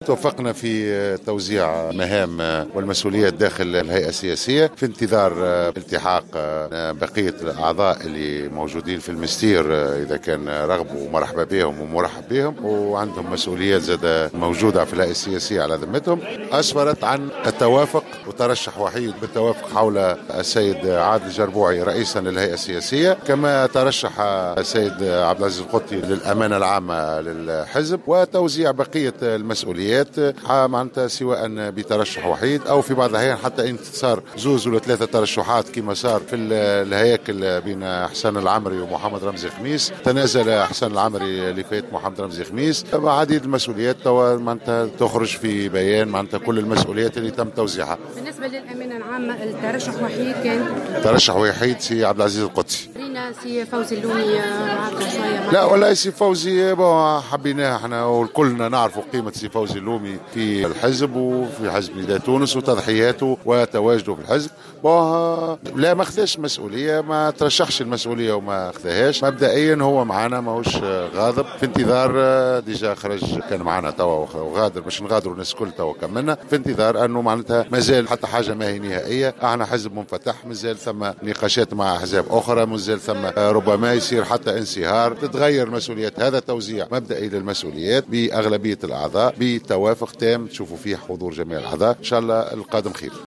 توفقنا في توزيع مهام والمسؤوليات داخل الهيئة السياسية في انتظار التحاق بقية الأعضاء اللي موجودين في المستير إذا كان رغبوا مرحبا بهم ومرحب بهم، وعندهم مسؤوليات زادة موجودة في الهيئة السياسية على ذمتهم. أسفرت عن التوافق وترشح وحيد بالتوافق حول السيد عادل الجربوعي رئيسا للهيئة السياسية، كما ترشح السيد عبد العزيز القطي للأمانة العامة للحزب، وتوزيع بقية المسؤوليات معناتها سواء بترشح وحيد او في بعض الاحيان حتى ان صار زوز ولا ثلاثه ترشحات كما صار في الهياكل بين حسن العمري ومحمد رمزي خميس. تنازل حسن العمري اللي فات محمد رمزي خميس. عديد المسؤوليات توا معناتها تخرج في بيان معناتها كل المسؤوليات اللي تم توزيعها. بالنسبه للامانه العامه الترشح وحيد كان ترشح وحيد سي عبد العزيز القدسي. سي فوزي اللومي لا ولا سي فوزي حبيناه احنا وكلنا نعرفوا قيمه سي فوزي اللومي في الحزب وفي حزب نداء تونس وتضحياته وتواجده في الحزب. لا ما خذاش مسؤوليه، ما ترشحش المسؤوليه وما خذاهاش. مبدئيا هو معنا ماهوش غاضب، في انتظار ديجا خرج كان معنا توا وغادر باش نغادروا الناس الكل توا كملنا، في انتظار انه معناتها مازال حتى حاجه ما هي نهائيه. احنا حزب منفتح، مازال ثم نقاشات مع احزاب اخرى، مازال ثم ربما يصير حتى انصهار، تتغير مسؤوليات. هذا توزيع مبدئي للمسؤوليات باغلبيه الاعضاء بتوافق تام تشوفوا فيه حضور جميع الاعضاء. ان شاء الله القادم خير.